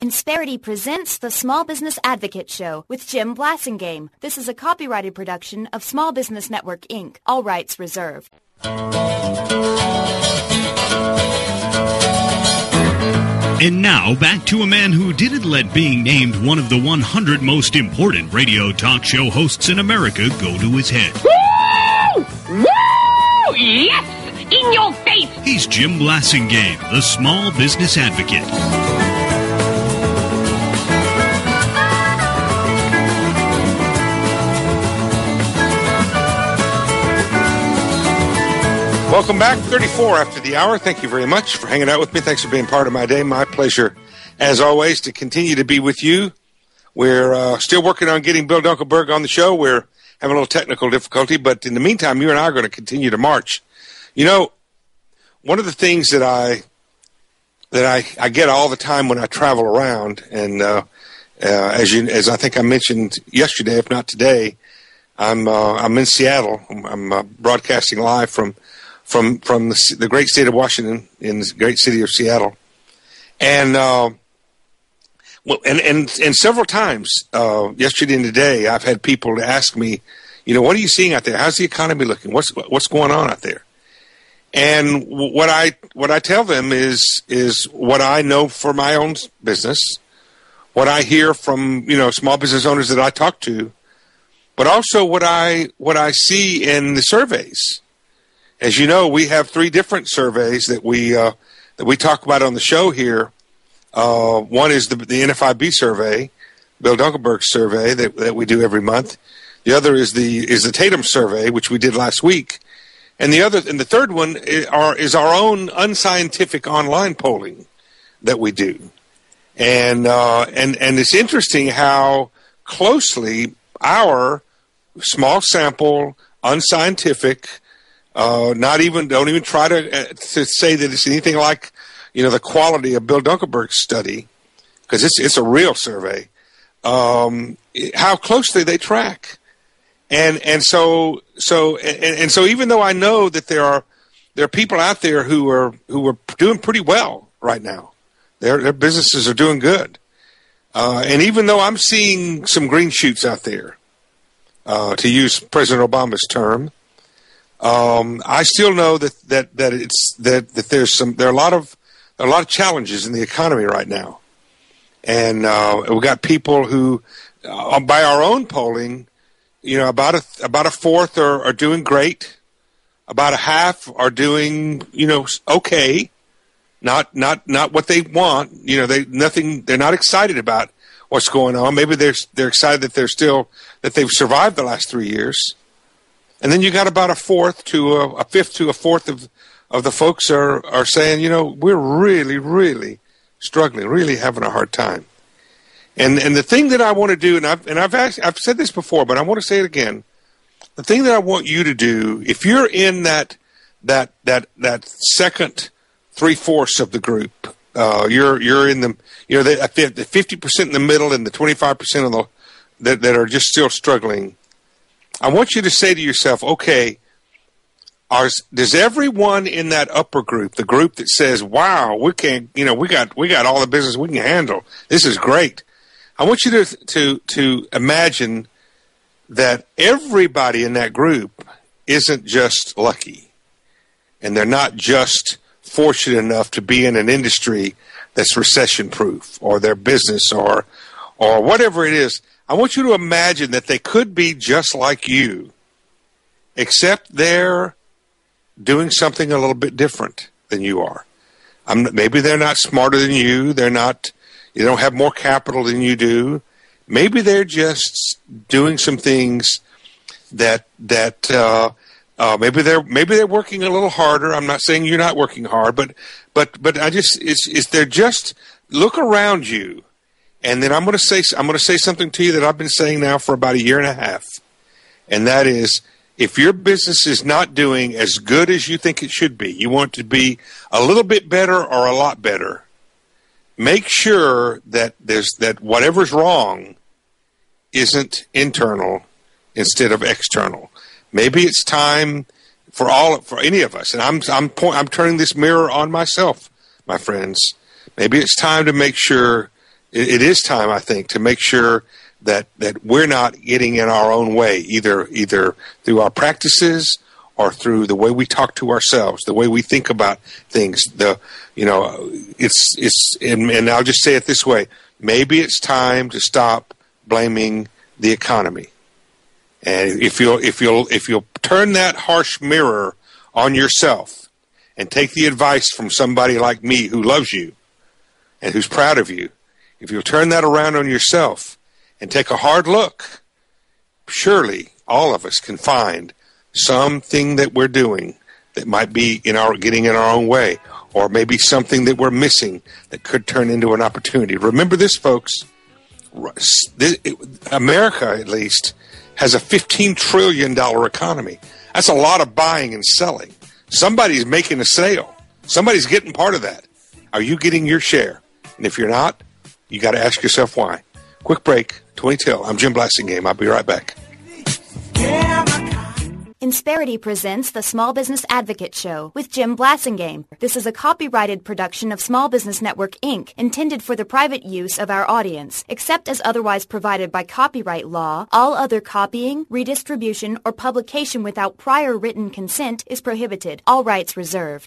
Insperity presents the Small Business Advocate Show with Jim Blasingame. This is a copyrighted production of Small Business Network, Inc. All rights reserved. And now, back to a man who didn't let being named one of the 100 most important radio talk show hosts in America go to his head. Woo! Woo! Yes! In your face! He's Jim Blasingame, the Small Business Advocate. Welcome back, 34 after the hour. Thank you very much for hanging out with me. Thanks for being part of my day. My pleasure, as always, to continue to be with you. We're still working on getting Bill Dunkelberg on the show. We're having a little technical difficulty, but in the meantime, you and I are going to continue to march. You know, one of the things that I get all the time when I travel around, and as I think I mentioned yesterday, if not today, I'm in Seattle. I'm broadcasting live from the great state of Washington in the great city of Seattle, and several times yesterday and today, I've had people ask me, you know, what are you seeing out there? How's the economy looking? What's going on out there? And what I tell them is what I know for my own business, what I hear from small business owners that I talk to, but also what I see in the surveys. As you know, we have 3 different surveys that we talk about on the show here. One is the NFIB survey, Bill Dunkelberg's survey that we do every month. The other is the Tatum survey, which we did last week, and the third one is our own unscientific online polling that we do. And it's interesting how closely our small sample, unscientific. Don't even try to say that it's anything like, the quality of Bill Dunkelberg's study, because it's a real survey. How closely they track, and so even though I know that there are people out there who are doing pretty well right now, their businesses are doing good, and even though I'm seeing some green shoots out there, to use President Obama's term. I still know that there are a lot of challenges in the economy right now, and we've got people who, by our own polling, about a fourth are doing great, about a half are doing okay, not what they want. They're not excited about what's going on. Maybe they're excited that they've survived the last 3 years. And then you got about a fifth to a fourth of the folks are saying, we're really, really struggling, really having a hard time. And the thing that I want to do, and I've said this before, but I want to say it again. The thing that I want you to do, if you're in that second 3/4 of the group, you're in the the 50% in the middle and the 25% that are just still struggling. I want you to say to yourself, okay, does everyone in that upper group, the group that says, wow, we got all the business we can handle, this is great. I want you to imagine that everybody in that group isn't just lucky, and they're not just fortunate enough to be in an industry that's recession-proof, or their business, or whatever it is. I want you to imagine that they could be just like you, except they're doing something a little bit different than you are. Maybe they're not smarter than you. You don't have more capital than you do. Maybe they're just doing some things that maybe they're working a little harder. I'm not saying you're not working hard, but they're just look around you. And then I'm going to say something to you that I've been saying now for about a year and a half, and that is, if your business is not doing as good as you think it should be, you want it to be a little bit better or a lot better. Make sure that whatever's wrong isn't internal instead of external. Maybe it's time for any of us, and I'm turning this mirror on myself, my friends. Maybe it's time to make sure it is time, I think, to make sure that we're not getting in our own way, either through our practices or through the way we talk to ourselves, the way we think about things. And I'll just say it this way: maybe it's time to stop blaming the economy. And if you'll turn that harsh mirror on yourself and take the advice from somebody like me who loves you and who's proud of you, if you'll turn that around on yourself and take a hard look, surely all of us can find something that we're doing that might be getting in our own way, or maybe something that we're missing that could turn into an opportunity. Remember this, folks. America, at least, has a $15 trillion economy. That's a lot of buying and selling. Somebody's making a sale. Somebody's getting part of that. Are you getting your share? And if you're not, you got to ask yourself why. Quick break, 20 till. I'm Jim Blassingame. I'll be right back. Insperity presents the Small Business Advocate Show with Jim Blassingame. This is a copyrighted production of Small Business Network, Inc., intended for the private use of our audience. Except as otherwise provided by copyright law, all other copying, redistribution, or publication without prior written consent is prohibited. All rights reserved.